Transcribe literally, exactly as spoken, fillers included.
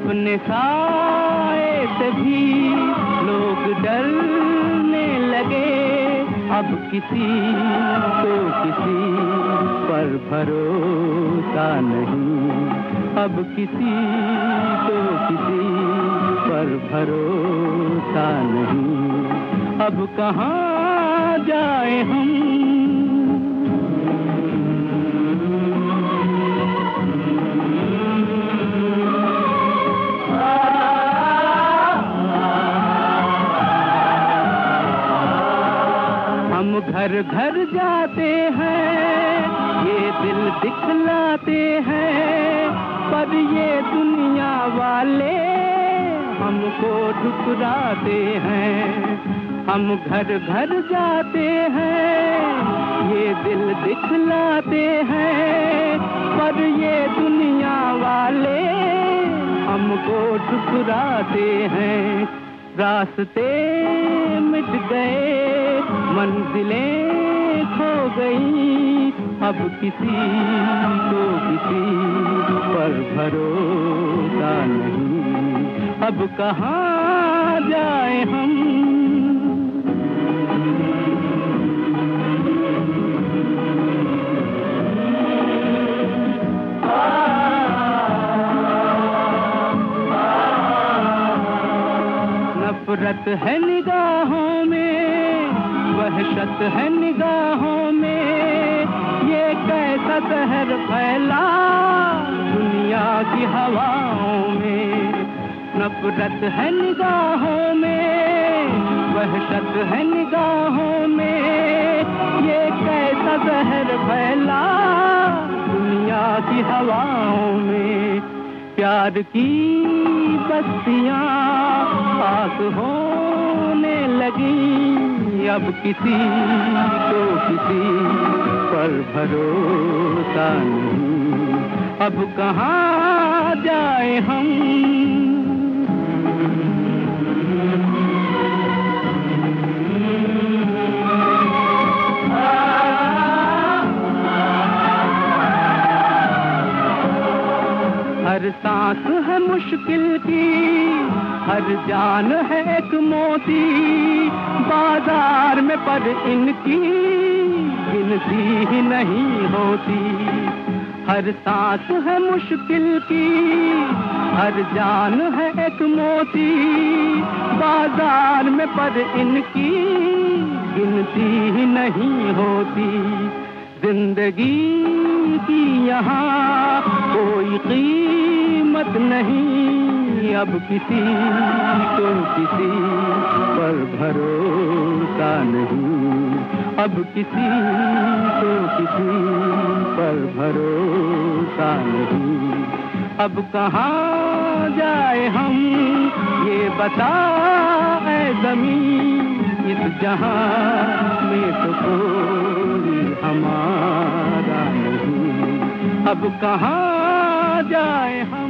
अपने साए से भी लोग डरने लगे, अब किसी को किसी पर भरोसा नहीं, अब किसी को किसी पर भरोसा नहीं, अब कहाँ जाए हम। हम घर घर जाते हैं, ये दिल दिखलाते हैं, पर ये दुनिया वाले हमको ठुकराते हैं। हम घर घर जाते हैं, ये दिल दिखलाते हैं, पर ये दुनिया वाले हमको ठुकराते हैं। रास्ते मिट गए, मंजिलें खो गई, अब किसी को किसी पर भरोसा नहीं, अब कहाँ जाए हम। नफरत है निगाहों में, वहशत है निगाहों में, ये कैसा कहर फैला दुनिया की हवाओं में। नफरत है निगाहों में, वहशत है निगाहों में, ये कैसा कहर फैला दुनिया की हवाओं में। प्यार की बस्तियाँ पास होने लगी, अब किसी को किसी पर भरोसा नहीं, अब कहाँ जाए हम। हर सांस है मुश्किल की, हर जान है एक मोती, बाजार में पर इनकी गिनती ही नहीं होती। हर सांस है मुश्किल की, हर जान है एक मोती, बाजार में पर इनकी गिनती ही नहीं होती। जिंदगी की यहाँ कोई कीमत नहीं, अब किसी को किसी पर भरोसा नहीं, अब किसी को किसी पर भरोसा नहीं, अब कहाँ जाए हम। ये बता ऐ ज़मीं, इस जहां में तो कोई हमारा नहीं, अब कहाँ जाए हम।